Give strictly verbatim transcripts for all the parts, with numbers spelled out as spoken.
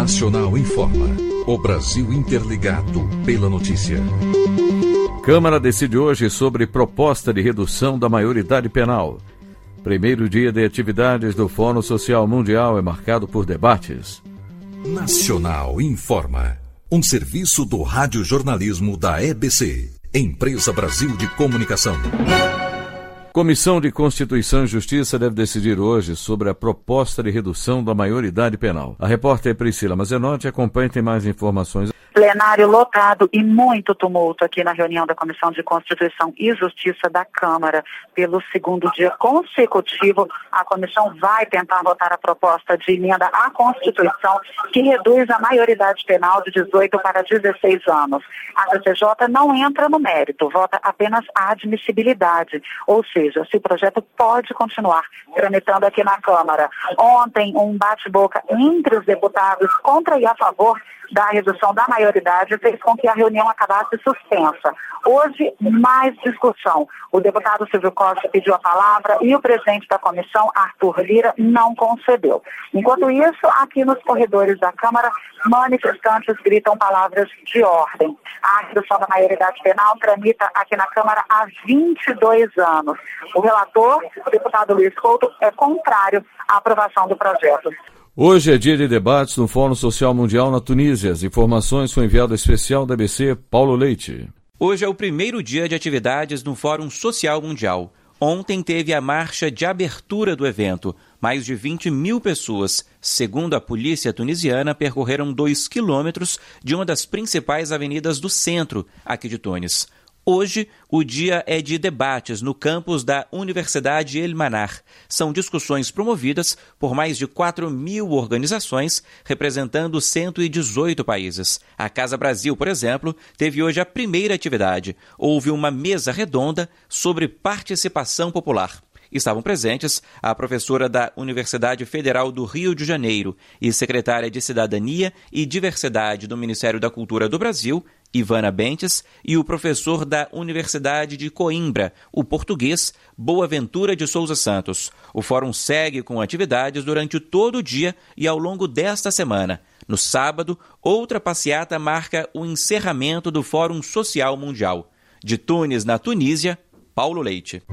Nacional informa. O Brasil interligado pela notícia. Câmara decide hoje sobre proposta de redução da maioridade penal. Primeiro dia de atividades do Fórum Social Mundial é marcado por debates. Nacional informa. Um serviço do radiojornalismo da E B C, Empresa Brasil de Comunicação. Comissão de Constituição e Justiça deve decidir hoje sobre a proposta de redução da maioridade penal. A repórter Priscila Mazenotti acompanha e tem mais informações. Plenário lotado e muito tumulto aqui na reunião da Comissão de Constituição e Justiça da Câmara. Pelo segundo dia consecutivo, a comissão vai tentar votar a proposta de emenda à Constituição que reduz a maioridade penal de dezoito para dezesseis anos. A C C J não entra no mérito, vota apenas a admissibilidade, ou seja, se o projeto pode continuar tramitando aqui na Câmara. Ontem, um bate-boca entre os deputados contra e a favor da redução da maioridade fez com que a reunião acabasse suspensa. Hoje, mais discussão. O deputado Silvio Costa pediu a palavra e o presidente da comissão, Arthur Lira, não concedeu. Enquanto isso, aqui nos corredores da Câmara, manifestantes gritam palavras de ordem. A redução da maioridade penal tramita aqui na Câmara há vinte e dois anos. O relator, o deputado Luiz Couto, é contrário à aprovação do projeto. Hoje é dia de debates no Fórum Social Mundial na Tunísia. As informações com o enviado especial da E B C, Paulo Leite. Hoje é o primeiro dia de atividades no Fórum Social Mundial. Ontem teve a marcha de abertura do evento. Mais de vinte mil pessoas, segundo a polícia tunisiana, percorreram dois quilômetros de uma das principais avenidas do centro, aqui de Tunis. Hoje, o dia é de debates no campus da Universidade El Manar. São discussões promovidas por mais de quatro mil organizações, representando cento e dezoito países. A Casa Brasil, por exemplo, teve hoje a primeira atividade. Houve uma mesa redonda sobre participação popular. Estavam presentes a professora da Universidade Federal do Rio de Janeiro e secretária de Cidadania e Diversidade do Ministério da Cultura do Brasil, Ivana Bentes, e o professor da Universidade de Coimbra, o português Boaventura de Souza Santos. O fórum segue com atividades durante todo o dia e ao longo desta semana. No sábado, outra passeata marca o encerramento do Fórum Social Mundial. De Tunis, na Tunísia, Paulo Leite.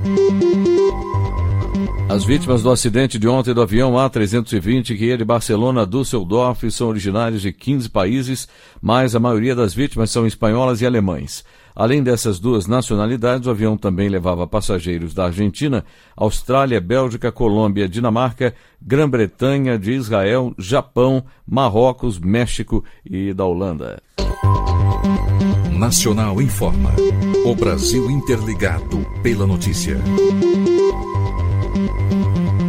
As vítimas do acidente de ontem do avião A trezentos e vinte, que ia de Barcelona a Düsseldorf, são originários de quinze países, mas a maioria das vítimas são espanholas e alemães. Além dessas duas nacionalidades, o avião também levava passageiros da Argentina, Austrália, Bélgica, Colômbia, Dinamarca, Grã-Bretanha, de Israel, Japão, Marrocos, México e da Holanda. Nacional informa. O Brasil interligado pela notícia.